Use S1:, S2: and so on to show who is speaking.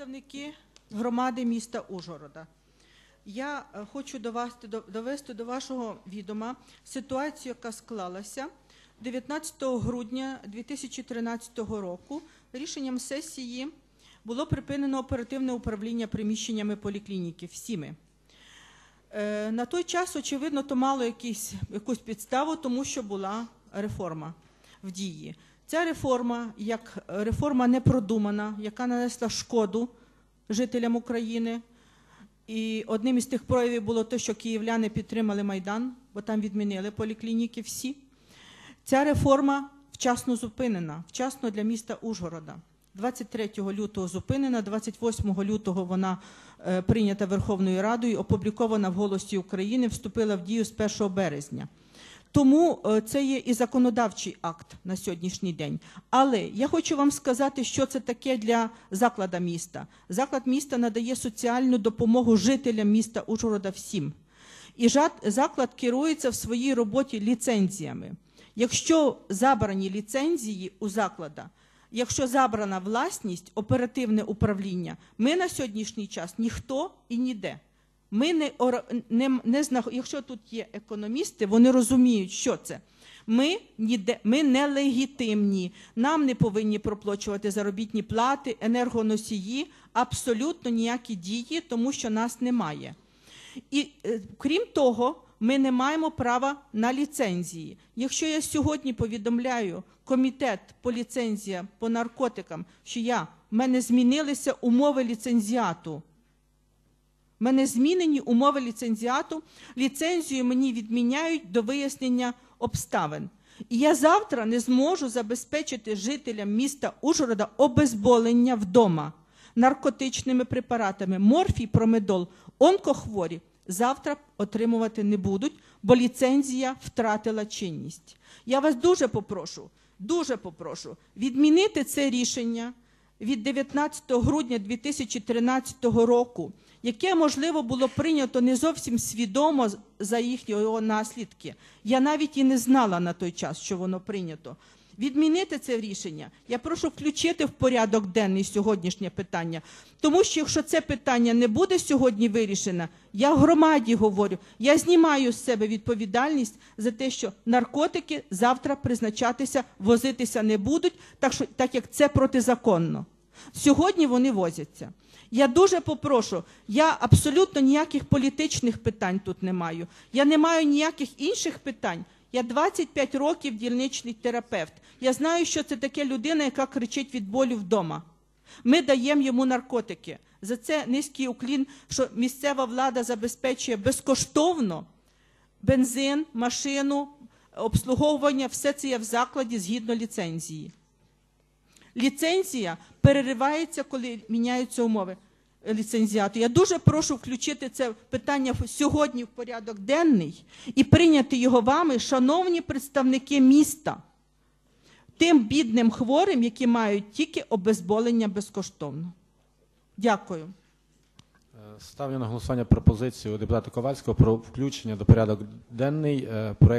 S1: представники громади міста Ужгорода. Я хочу довести до вашого відома ситуацію, яка склалася 19 грудня 2013 року. Рішенням сесії було припинено оперативне управління приміщеннями поліклініки всіми. На той час, очевидно, то мало якусь підставу, тому що була реформа в дії. Ця реформа, як реформа непродумана, яка нанесла шкоду жителям України. І одним із тих проявів було те, що київляни підтримали Майдан, бо там відмінили поліклініки всі. Ця реформа вчасно зупинена, вчасно для міста Ужгорода. 23 лютого зупинена, 28 лютого вона прийнята Верховною Радою, опублікована в «Голосі України», вступила в дію з 1 березня. Тому це є і законодавчий акт на сьогоднішній день. Але я хочу вам сказати, що це таке для закладу міста. Заклад міста надає соціальну допомогу жителям міста Ужгорода всім. І заклад керується в своїй роботі ліцензіями. Якщо забрані ліцензії у закладу, якщо забрана власність, оперативне управління, ми на сьогоднішній час ніхто і ніде. Якщо тут є економісти, вони розуміють, що це. Ми нелегітимні, нам не повинні проплачувати заробітні плати, енергоносії, абсолютно ніякі дії, тому що нас немає. І крім того, ми не маємо права на ліцензії. Якщо я сьогодні повідомляю комітет по ліцензіям, по наркотикам, що в мене змінилися умови ліцензіату, в мене змінені умови ліцензіату, ліцензію мені відміняють до вияснення обставин. І я завтра не зможу забезпечити жителям міста Ужгорода обезболення вдома наркотичними препаратами. Морфій, промедол, онкохворі завтра отримувати не будуть, бо ліцензія втратила чинність. Я вас дуже попрошу відмінити це рішення від 19 грудня 2013 року, яке, можливо, було прийнято не зовсім свідомо за їхні наслідки. Я навіть і не знала на той час, що воно прийнято. Відмінити це рішення. Я прошу включити в порядок денний сьогоднішнє питання. Тому що якщо це питання не буде сьогодні вирішено, я в громаді говорю, я знімаю з себе відповідальність за те, що наркотики завтра призначатися, возитися не будуть, так як це протизаконно. Сьогодні вони возяться. Я дуже попрошу, я абсолютно ніяких політичних питань тут не маю. Я не маю ніяких інших питань. Я 25 років дільничний терапевт. Я знаю, що це таке людина, яка кричить від болю вдома. Ми даємо йому наркотики. За це низький уклін, що місцева влада забезпечує безкоштовно бензин, машину, обслуговування, все це є в закладі згідно ліцензії. Ліцензія переривається, коли міняються умови ліцензіату. Я дуже прошу включити це питання сьогодні в порядок денний і прийняти його вами, шановні представники міста, тим бідним хворим, які мають тільки обезболення безкоштовно. Дякую.
S2: Ставлю на голосування пропозицію депутата Ковальського про включення до порядок денний проект